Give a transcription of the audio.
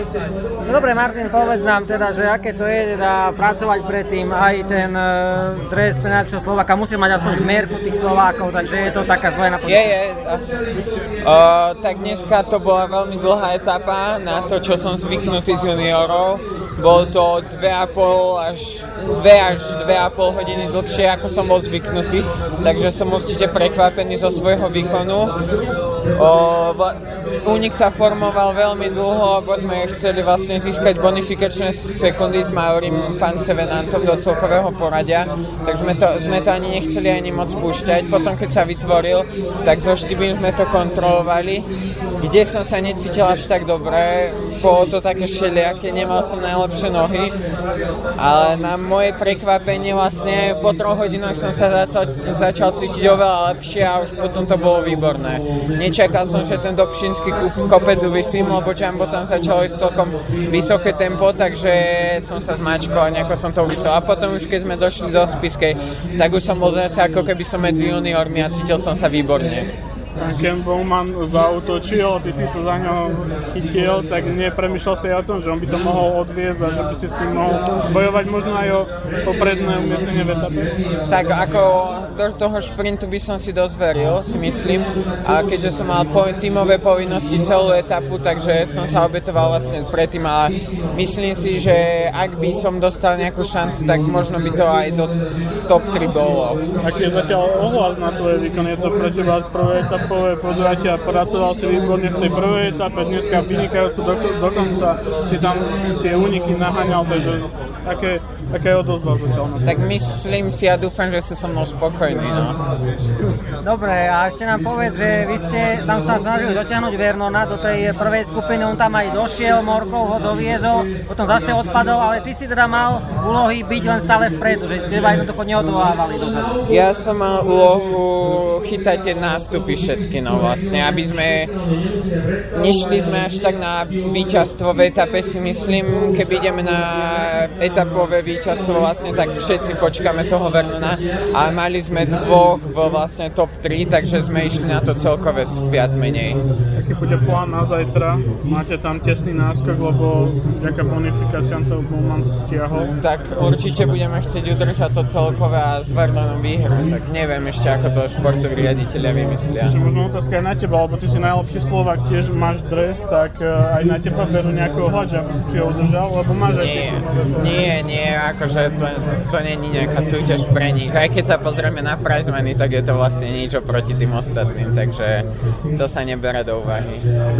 No dobre, Martin, povedz nám teda, že aké to je teda pracovať predtým aj ten dres pre najlepšieho Slováka, musí mať aspoň v mierku tých Slovákov, takže je to taká zdvojená pozícia. Tak dneska to bola veľmi dlhá etapa na to, čo som zvyknutý z juniorov. Bolo to 2,5 až 2,5 hodiny dlhšie, ako som bol zvyknutý, takže som určite prekvapený zo svojho výkonu. Únik sa formoval veľmi dlho, lebo sme chceli vlastne získať bonifikačné sekundy s Maurym Fansevenantom do celkového poradia, takže sme to ani nechceli ani moc púšťať. Potom, keď sa vytvoril, tak so Štybím sme to kontrolovali, kde som sa necítil až tak dobre, bolo to také všelijaké, nemal som najlepšie nohy, ale na moje prekvapenie vlastne po 3 hodinách som sa začal cítiť oveľa lepšie a už potom to bolo výborné. Nečakal som, že ten Dobšinský kopec uvisím, lebo Jumbo tam začalo ísť celkom vysoké tempo, takže som sa zmačkol a nejako som to uvisol. A potom už keď sme došli do Spišskej, tak už som bol zase ako keby som medzi juniormi a cítil som sa výborne. Ken Bowman zaútočil, ty si sa za ňo chytil, tak nepremýšľal si aj o tom, že on by to mohol odviesť a že by si s tým mohol bojovať možno aj o popredné umiestnenie v etape? Tak ako do toho šprintu by som si dosť veril, si myslím, a keďže som mal tímové povinnosti celú etapu, takže som sa obetoval vlastne predtým, ale myslím si, že ak by som dostal nejakú šancu, tak možno by to aj do top 3 bolo. Aký je zatiaľ ohlas na tvoje výkony? Je to pre teba prvé etapové podujatia, pracoval si výborne v tej prvej etape, dneska vynikajúco dokonca si tam tie úniky naháňal, takže aké je odozva zatiaľ? Tak myslím si a dúfam, že si so mnou spokojný, no. Dobre, a ešte nám povedz, že vy ste tam sa snažili dotiahnuť Vernona do tej prvej skupiny, on tam aj došiel, Morkov ho doviezol, potom zase odpadol, ale ty si teda mal úlohy byť len stále vpredu, že teba jednoducho neodvolávali dozadu. Ja som mal úlohu chytať tie nástupy všetky, no vlastne, aby sme nešli sme až tak na víťazstvo v etape, si myslím, keď ideme na etapové víťazstvo vlastne, tak všetci počkáme toho Vernona, ale mali sme dvoch vo vlastne top 3, takže sme išli na to celkové viac menej. Aký bude plán na zajtra? Máte tam tesný náskok, lebo nejaká bonifikácia to Bowman stiahol? Tak určite budeme chcieť udržať to celkové a s Vernonom výhru, tak neviem ešte, ako to športoví riaditeľia vymyslia. Ešte možno otázka aj na teba, lebo ty si najlepší Slovák, tiež máš dres, tak aj na teba berú nejakého ohľad, že aby si ho udržal, lebo máš aj Nie, akože to není nejaká súťaž pre nich. Aj keď sa pozrieme na prize money, tak je to vlastne nič oproti tým ostatným, takže to sa nebere do úvahy.